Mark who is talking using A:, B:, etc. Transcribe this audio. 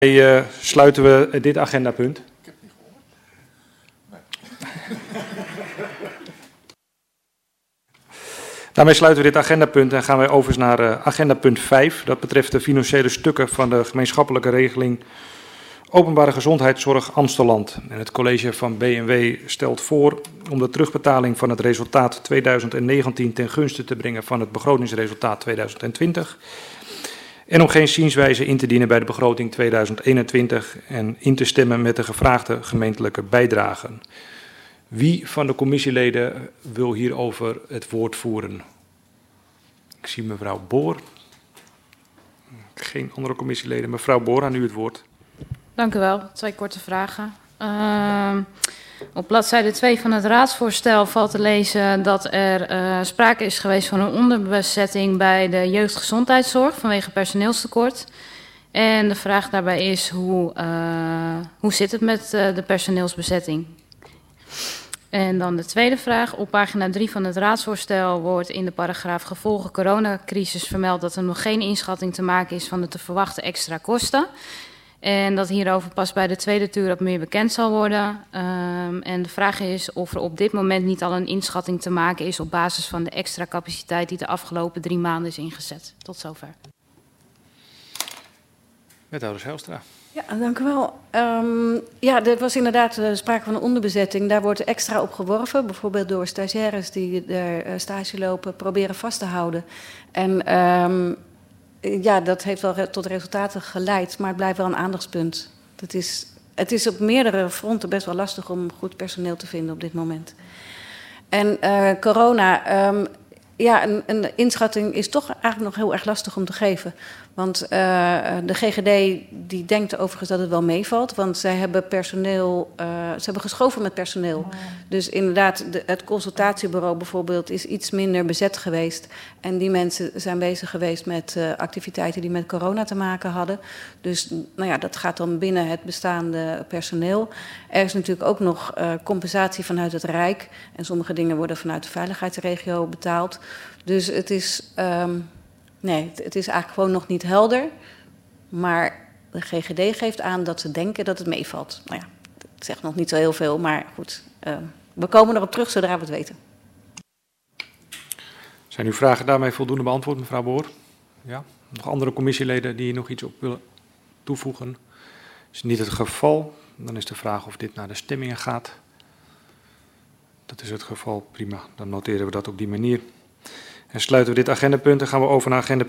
A: Sluiten we dit agendapunt. Ik heb het niet gehoord. Daarmee sluiten we dit agendapunt en gaan wij over naar agendapunt 5. Dat betreft de financiële stukken van de gemeenschappelijke regeling Openbare Gezondheidszorg Amstelland. En het college van B&W stelt voor om de terugbetaling van het resultaat 2019 ten gunste te brengen van het begrotingsresultaat 2020. En om geen zienswijze in te dienen bij de begroting 2021 en in te stemmen met de gevraagde gemeentelijke bijdragen. Wie van de commissieleden wil hierover het woord voeren? Ik zie mevrouw Boor. Geen andere commissieleden. Mevrouw Boor, aan u het woord.
B: Dank u wel. 2 korte vragen. Op bladzijde 2 van het raadsvoorstel valt te lezen dat er sprake is geweest van een onderbezetting bij de jeugdgezondheidszorg vanwege personeelstekort. En de vraag daarbij is, hoe zit het met de personeelsbezetting? En dan de tweede vraag. Op pagina 3 van het raadsvoorstel wordt in de paragraaf gevolgen coronacrisis vermeld dat er nog geen inschatting te maken is van de te verwachten extra kosten. En dat hierover pas bij de tweede tuur wat meer bekend zal worden. En de vraag is of er op dit moment niet al een inschatting te maken is op basis van de extra capaciteit die de afgelopen 3 maanden is ingezet. Tot zover.
A: Wethouder Zijlstra.
C: Ja, dank u wel. Ja, er was inderdaad sprake van een onderbezetting. Daar wordt extra op geworven, bijvoorbeeld door stagiaires die er stage lopen, proberen vast te houden. En ja, dat heeft wel tot resultaten geleid, maar het blijft wel een aandachtspunt. Het is op meerdere fronten best wel lastig om goed personeel te vinden op dit moment. En corona, ja, een inschatting is toch eigenlijk nog heel erg lastig om te geven. Want de GGD die denkt overigens dat het wel meevalt, want zij hebben personeel, ze hebben geschoven met personeel. Dus inderdaad, het consultatiebureau bijvoorbeeld is iets minder bezet geweest. En die mensen zijn bezig geweest met activiteiten die met corona te maken hadden. Dus nou ja, dat gaat dan binnen het bestaande personeel. Er is natuurlijk ook nog compensatie vanuit het Rijk. En sommige dingen worden vanuit de veiligheidsregio betaald. Dus het is... nee, het is eigenlijk gewoon nog niet helder. Maar de GGD geeft aan dat ze denken dat het meevalt. Nou ja, het zegt nog niet zo heel veel, maar goed. We komen erop terug zodra we het weten.
A: Zijn uw vragen daarmee voldoende beantwoord, mevrouw Boor? Ja? Nog andere commissieleden die hier nog iets op willen toevoegen? Is niet het geval. Dan is de vraag of dit naar de stemmingen gaat. Dat is het geval. Prima, dan noteren we dat op die manier. En sluiten we dit agendapunt en gaan we over naar agenda